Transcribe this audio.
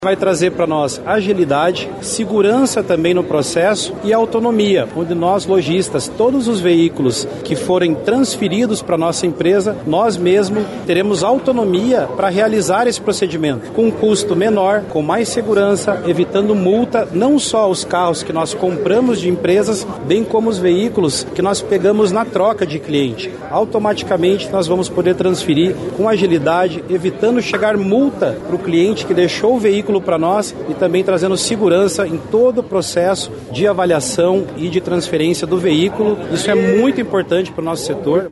Vai trazer para nós agilidade, segurança também no processo e autonomia, onde nós lojistas, todos os veículos que forem transferidos para a nossa empresa, nós mesmos teremos autonomia para realizar esse procedimento, com um custo menor, com mais segurança, evitando multa, não só os carros que nós compramos de empresas, bem como os veículos que nós pegamos na troca de cliente. Automaticamente nós vamos poder transferir com agilidade, evitando chegar multa para o cliente que deixou o veículo para nós e também trazendo segurança em todo o processo de avaliação e de transferência do veículo. Isso é muito importante para o nosso setor.